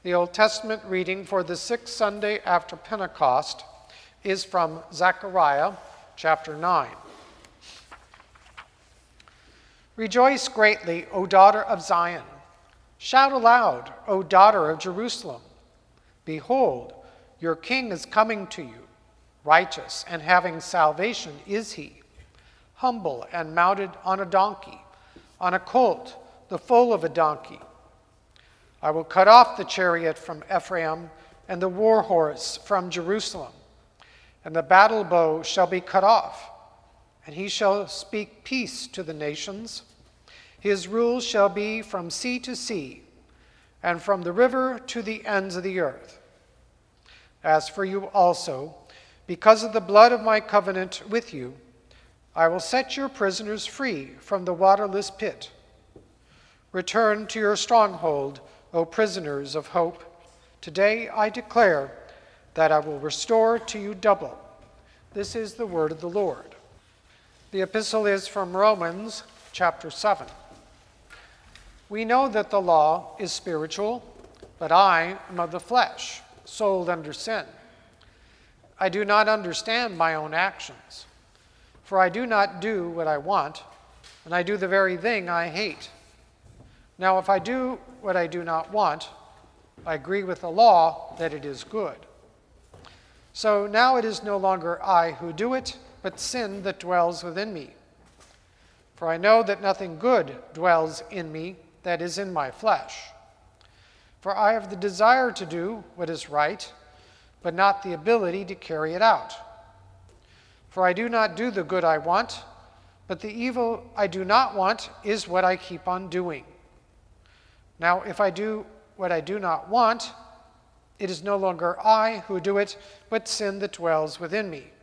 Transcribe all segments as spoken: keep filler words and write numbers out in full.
The Old Testament reading for the sixth Sunday after Pentecost is from Zechariah chapter nine. Rejoice greatly, O daughter of Zion. Shout aloud, O daughter of Jerusalem. Behold, your king is coming to you. Righteous and having salvation is he, humble and mounted on a donkey, on a colt, the foal of a donkey. I will cut off the chariot from Ephraim and the war horse from Jerusalem, and the battle bow shall be cut off, and he shall speak peace to the nations. His rule shall be from sea to sea, and from the river to the ends of the earth. As for you also, because of the blood of my covenant with you, I will set your prisoners free from the waterless pit. Return to your stronghold, O prisoners of hope. Today I declare that I will restore to you double. This is the word of the Lord. The epistle is from Romans chapter seven. We know that the law is spiritual, but I am of the flesh, sold under sin. I do not understand my own actions, for I do not do what I want, and I do the very thing I hate. Now, if I do what I do not want, I agree with the law that it is good. So now it is no longer I who do it, but sin that dwells within me. For I know that nothing good dwells in me, that is in my flesh. For I have the desire to do what is right, but not the ability to carry it out. For I do not do the good I want, but the evil I do not want is what I keep on doing. Now, if I do what I do not want, it is no longer I who do it, but sin that dwells within me.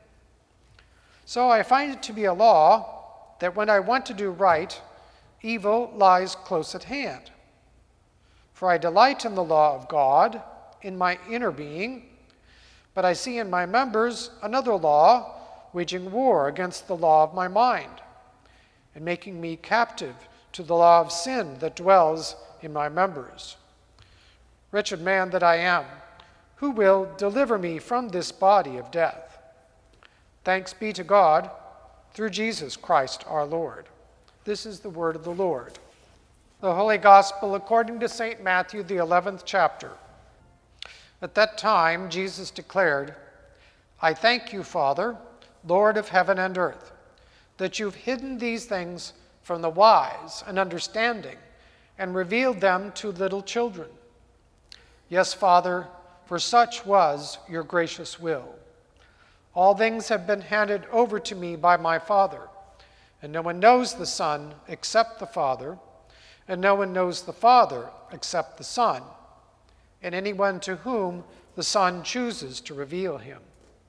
So I find it to be a law that when I want to do right, evil lies close at hand. For I delight in the law of God in my inner being, but I see in my members another law waging war against the law of my mind, and making me captive to the law of sin that dwells in my members. Wretched man that I am, who will deliver me from this body of death? Thanks be to God through Jesus Christ our Lord. This is the word of the Lord. The Holy Gospel according to Saint Matthew, the eleventh chapter. At that time Jesus declared, I thank you, Father, Lord of heaven and earth, that you've hidden these things from the wise and understanding and revealed them to little children. Yes, Father, for such was your gracious will. All things have been handed over to me by my Father, and no one knows the Son except the Father, and no one knows the Father except the Son, and anyone to whom the Son chooses to reveal him.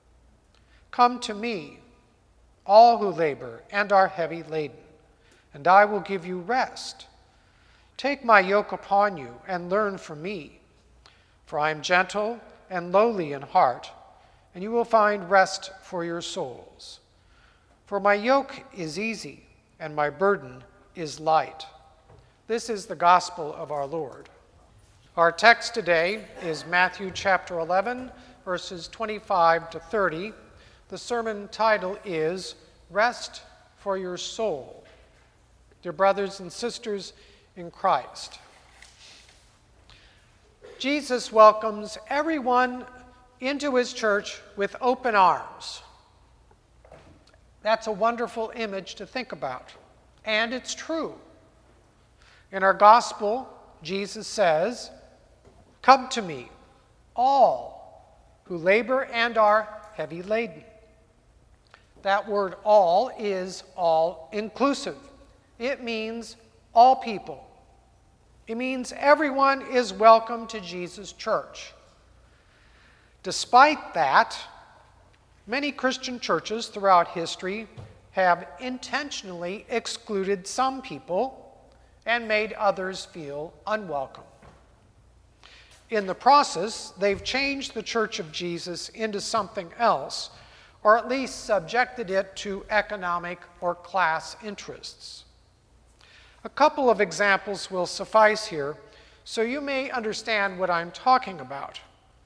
Come to me, all who labor and are heavy laden, and I will give you rest. Take my yoke upon you and learn from me, for I am gentle and lowly in heart, and you will find rest for your souls. For my yoke is easy and my burden is light. This is the gospel of our Lord. Our text today is Matthew chapter eleven, verses twenty-five to thirty. The sermon title is Rest for Your Soul. Dear brothers and sisters in Christ, Jesus welcomes everyone into his church with open arms. That's a wonderful image to think about, and it's true. In our gospel, Jesus says, come to me, all who labor and are heavy laden. That word all is all inclusive. It means all people. It means everyone is welcome to Jesus' church. Despite that, many Christian churches throughout history have intentionally excluded some people and made others feel unwelcome. In the process, they've changed the Church of Jesus into something else, or at least subjected it to economic or class interests. A couple of examples will suffice here so you may understand what I'm talking about.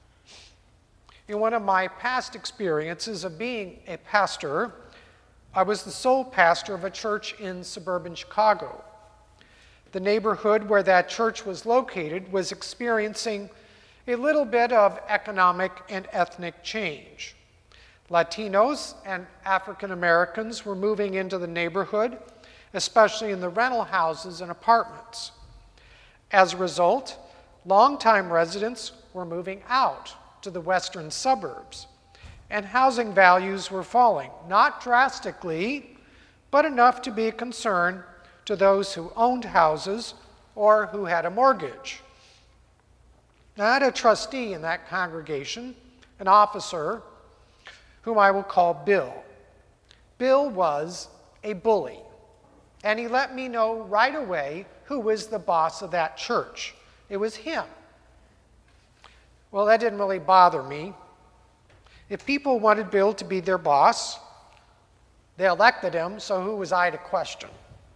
In one of my past experiences of being a pastor, I was the sole pastor of a church in suburban Chicago. The neighborhood where that church was located was experiencing a little bit of economic and ethnic change. Latinos and African Americans were moving into the neighborhood, especially in the rental houses and apartments. As a result, longtime residents were moving out to the western suburbs, and housing values were falling, not drastically, but enough to be a concern to those who owned houses or who had a mortgage. Now, I had a trustee in that congregation, an officer, whom I will call Bill. Bill was a bully, and he let me know right away who was the boss of that church. It was him. Well, that didn't really bother me. If people wanted Bill to be their boss, they elected him, so who was I to question?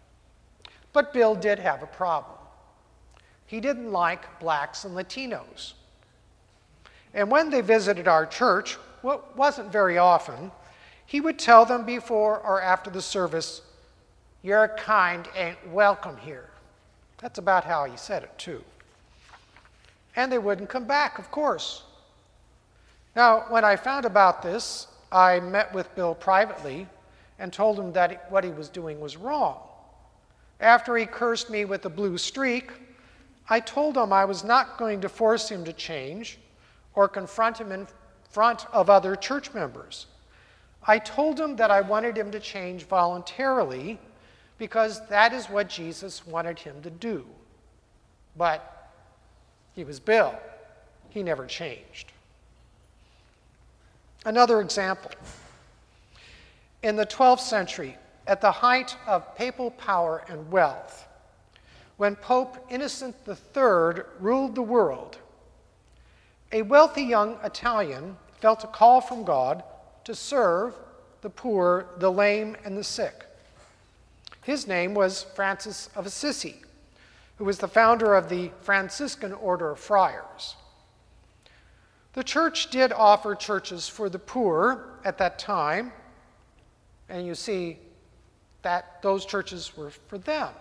But Bill did have a problem. He didn't like blacks and Latinos. And when they visited our church, what wasn't very often, he would tell them before or after the service, "Your kind ain't welcome here." That's about how he said it, too. And they wouldn't come back, of course. Now, when I found about this, I met with Bill privately and told him that what he was doing was wrong. After he cursed me with a blue streak, I told him I was not going to force him to change or confront him in front of other church members. I told him that I wanted him to change voluntarily because that is what Jesus wanted him to do. But he was Bill. He never changed. Another example. In the twelfth century, at the height of papal power and wealth, when Pope Innocent the Third ruled the world, a wealthy young Italian felt a call from God to serve the poor, the lame, and the sick. His name was Francis of Assisi, who was the founder of the Franciscan Order of Friars. The church did offer churches for the poor at that time, and you see that those churches were for them.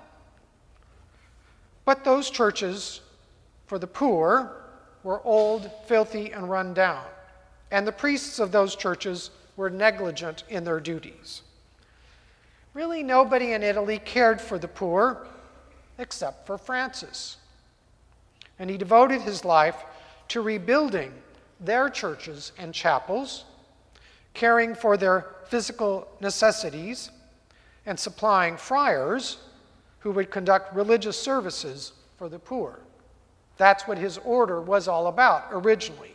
But those churches for the poor were old, filthy, and run down, and the priests of those churches were negligent in their duties. Really, nobody in Italy cared for the poor except for Francis. And he devoted his life to rebuilding their churches and chapels, caring for their physical necessities, and supplying friars who would conduct religious services for the poor. That's what his order was all about originally.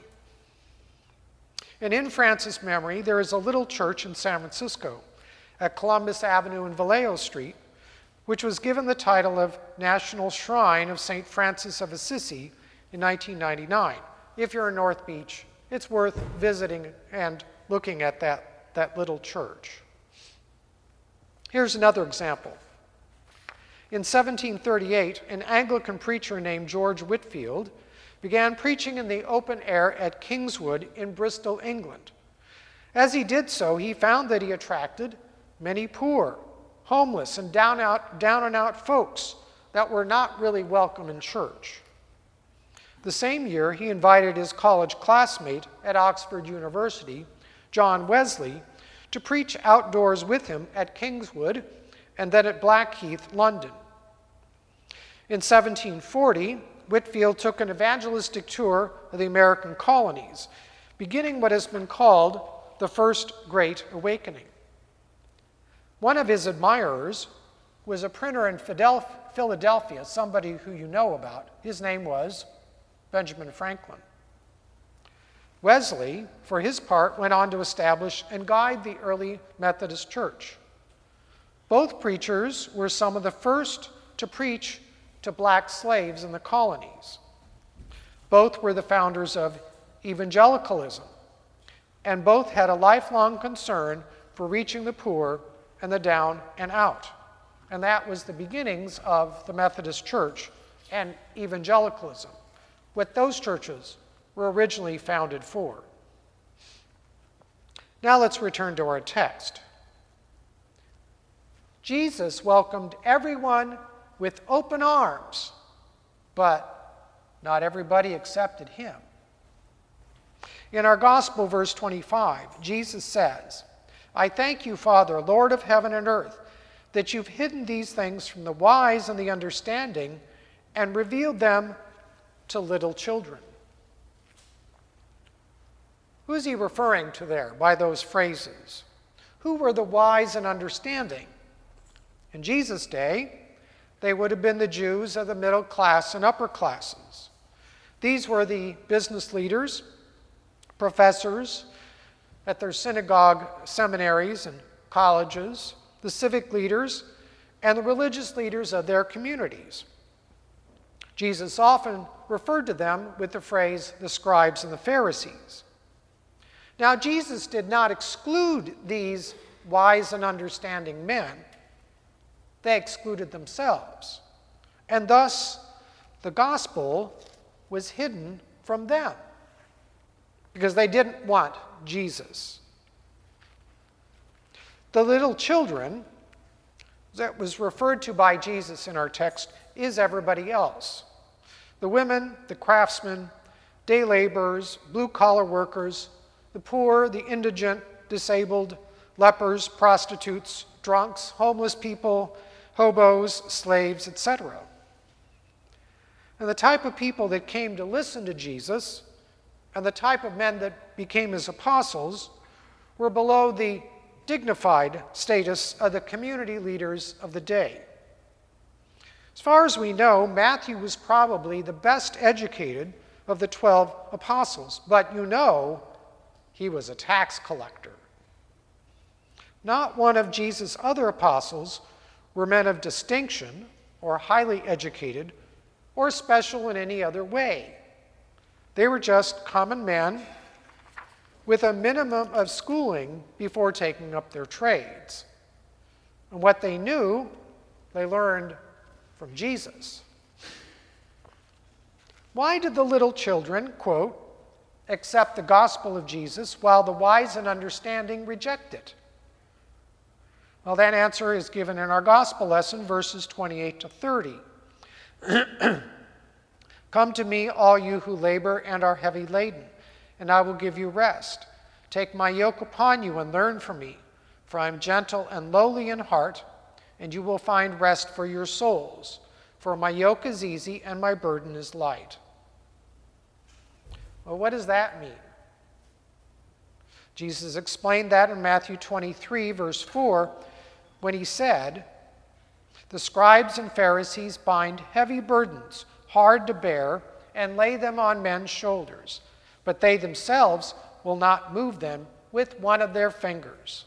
And in Francis' memory, there is a little church in San Francisco at Columbus Avenue and Vallejo Street, which was given the title of National Shrine of Saint Francis of Assisi in nineteen ninety-nine. If you're in North Beach, it's worth visiting and looking at that, that little church. Here's another example. In seventeen thirty-eight, an Anglican preacher named George Whitefield began preaching in the open air at Kingswood in Bristol, England. As he did so, he found that he attracted many poor, homeless, and down out, down and out folks that were not really welcome in church. The same year, he invited his college classmate at Oxford University, John Wesley, to preach outdoors with him at Kingswood and then at Blackheath, London. In seventeen forty, Whitefield took an evangelistic tour of the American colonies, beginning what has been called the First Great Awakening. One of his admirers was a printer in Philadelphia, somebody who you know about. His name was Benjamin Franklin. Wesley, for his part, went on to establish and guide the early Methodist Church. Both preachers were some of the first to preach to black slaves in the colonies. Both were the founders of evangelicalism, and both had a lifelong concern for reaching the poor and the down and out. And that was the beginnings of the Methodist Church and evangelicalism, what those churches were originally founded for. Now let's return to our text. Jesus welcomed everyone with open arms, but not everybody accepted him. In our gospel, verse twenty-five, Jesus says, "I thank you, Father, Lord of heaven and earth, that you've hidden these things from the wise and the understanding and revealed them to little children." Who is he referring to there by those phrases? Who were the wise and understanding? In Jesus' day, they would have been the Jews of the middle class and upper classes. These were the business leaders, professors at their synagogue, seminaries, and colleges, the civic leaders, and the religious leaders of their communities. Jesus often referred to them with the phrase, the scribes and the Pharisees. Now, Jesus did not exclude these wise and understanding men. They excluded themselves. And thus, the gospel was hidden from them because they didn't want Jesus. The little children that was referred to by Jesus in our text is everybody else. The women, the craftsmen, day laborers, blue-collar workers, the poor, the indigent, disabled, lepers, prostitutes, drunks, homeless people, hobos, slaves, et cetera. And the type of people that came to listen to Jesus and the type of men that became his apostles were below the dignified status of the community leaders of the day. As far as we know, Matthew was probably the best educated of the twelve apostles, but you know he was a tax collector. Not one of Jesus' other apostles were men of distinction or highly educated or special in any other way. They were just common men with a minimum of schooling before taking up their trades. And what they knew, they learned from Jesus. Why did the little children, quote, accept the gospel of Jesus while the wise and understanding reject it? Well, that answer is given in our gospel lesson, verses twenty-eight to thirty. "Come to me, all you who labor and are heavy laden, and I will give you rest. Take my yoke upon you and learn from me, for I am gentle and lowly in heart, and you will find rest for your souls. For my yoke is easy and my burden is light." Well, what does that mean? Jesus explained that in Matthew twenty-three, verse four, when he said, "The scribes and Pharisees bind heavy burdens, hard to bear, and lay them on men's shoulders, but they themselves will not move them with one of their fingers."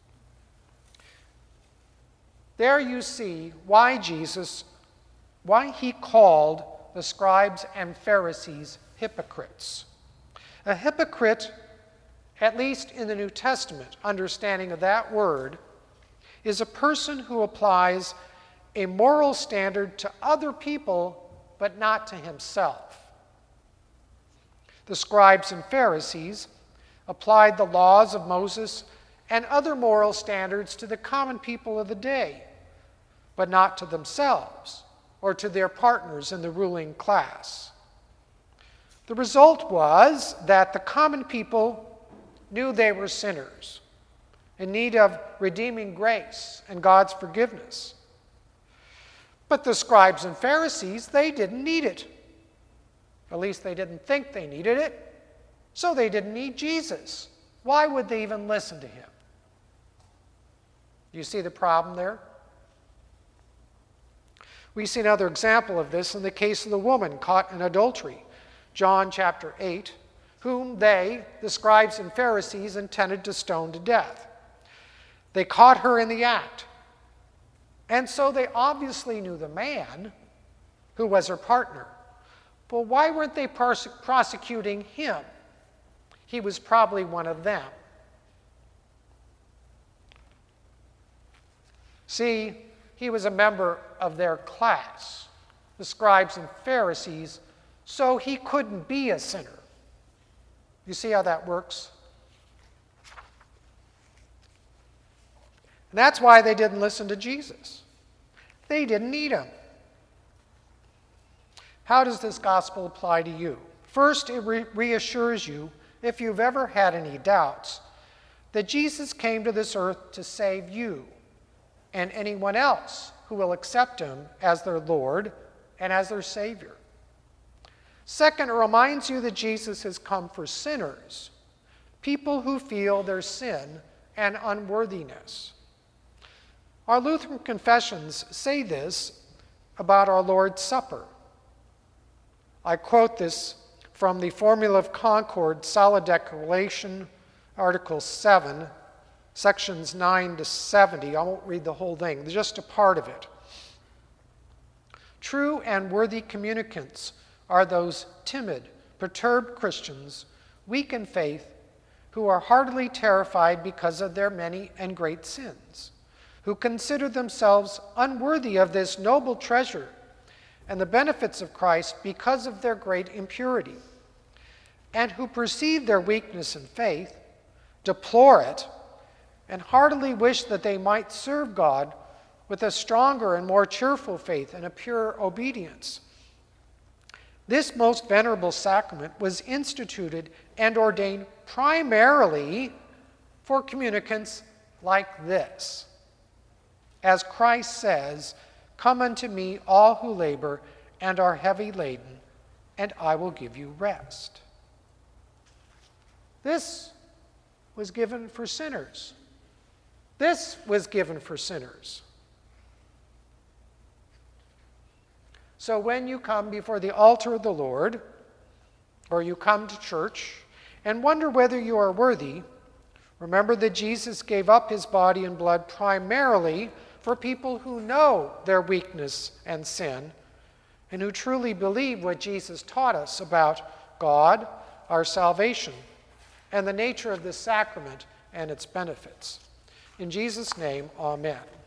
There you see why Jesus, why he called the scribes and Pharisees hypocrites. A hypocrite, at least in the New Testament understanding of that word, is a person who applies a moral standard to other people, but not to himself. The scribes and Pharisees applied the laws of Moses and other moral standards to the common people of the day, but not to themselves or to their partners in the ruling class. The result was that the common people knew they were sinners in need of redeeming grace and God's forgiveness. But the scribes and Pharisees, they didn't need it. At least they didn't think they needed it, so they didn't need Jesus. Why would they even listen to him? Do you see the problem there? We see another example of this in the case of the woman caught in adultery, John chapter eight, whom they, the scribes and Pharisees, intended to stone to death. They caught her in the act, and so they obviously knew the man who was her partner. But why weren't they pros- prosecuting him? He was probably one of them. See, he was a member of their class, the scribes and Pharisees, so he couldn't be a sinner. You see how that works? And that's why they didn't listen to Jesus. They didn't need him. How does this gospel apply to you? First, it re- reassures you, if you've ever had any doubts, that Jesus came to this earth to save you and anyone else who will accept him as their Lord and as their Savior. Second, it reminds you that Jesus has come for sinners, people who feel their sin and unworthiness. Our Lutheran confessions say this about our Lord's Supper. I quote this from the Formula of Concord, Solid Declaration, Article seven, sections nine to seventy. I won't read the whole thing, just a part of it. True and worthy communicants are those timid, perturbed Christians, weak in faith, who are heartily terrified because of their many and great sins, who consider themselves unworthy of this noble treasure and the benefits of Christ because of their great impurity, and who perceive their weakness in faith, deplore it, and heartily wish that they might serve God with a stronger and more cheerful faith and a pure obedience. This most venerable sacrament was instituted and ordained primarily for communicants like this. As Christ says, "Come unto me, all who labor and are heavy laden, and I will give you rest." This was given for sinners. This was given for sinners. So when you come before the altar of the Lord, or you come to church and wonder whether you are worthy, remember that Jesus gave up his body and blood primarily for people who know their weakness and sin, and who truly believe what Jesus taught us about God, our salvation, and the nature of this sacrament and its benefits. In Jesus' name, amen.